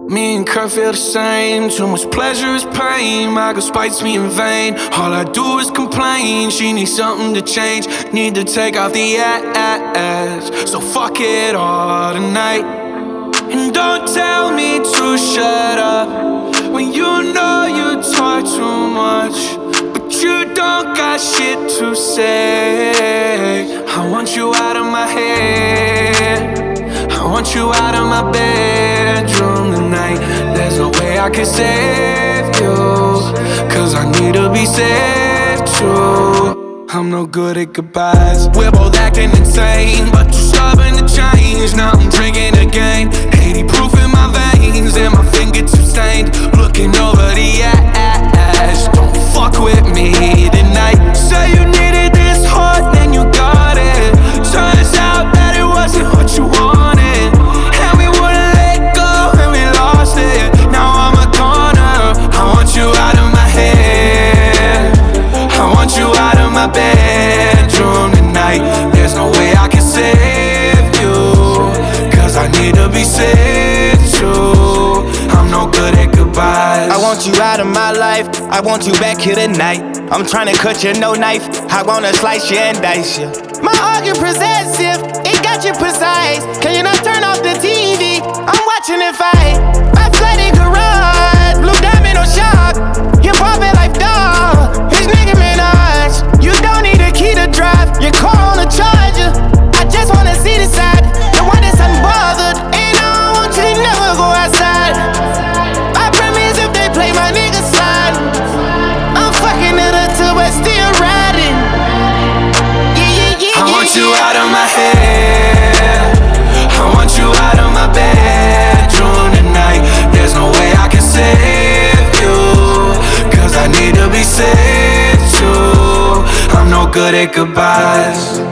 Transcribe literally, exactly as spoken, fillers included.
Me and Kurt feel the same. Too much pleasure is pain. My girl spites me in vain. All I do is complain. She needs something to change. Need to take off the ass. So fuck it all tonight. And don't tell me to shut up when you know you talk too much, but you don't got shit to say. I want you out of my head. I want you out of my bedroom tonight. There's no way I can save you, cause I need to be saved too. I'm no good at goodbyes. We're both acting insane, but you're stubborn to change. Now I'm drinking again, eighty proof in my veins, and my fingertips stained. Looking over the ash. Don't fuck with me tonight. Say you needed this hard, then you got it. Turns out that it wasn't what you wanted, and we wouldn't let go, and we lost it. Now I'm a goner. I want you out of my head. I want you out of my bedroom tonight. There's no way I can save you, cause I need to be saved too. I'm no good at goodbyes. I want you out of my life. I want you back here tonight. I'm tryna cut you, no knife. I wanna slice you and dice you. My argument possessive, it got you precise. Can you not turn off the T V? I'm watching it fight. My flooded garage, blue diamond on shock. Hip hop it like dog. His nigga Minaj. You don't need a key to drive. Your car on a charger. I just wanna see the side, the one that's unbothered. And I don't want you to never go outside. I promise if they play my nigga slide, I'm fucking it up too, but still riding. Yeah, yeah, yeah, I want yeah, you yeah. out of my head. I want you out of my bedroom tonight. There's no way I can save you, cause I need to be saved too. I'm no good at goodbyes.